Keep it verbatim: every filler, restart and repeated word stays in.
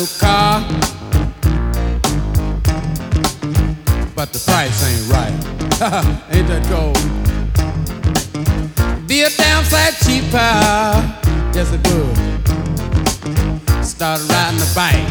nice car, but the price ain't right. Ain't that cold? Be a damn sight cheaper, yes it would. Started riding a bike.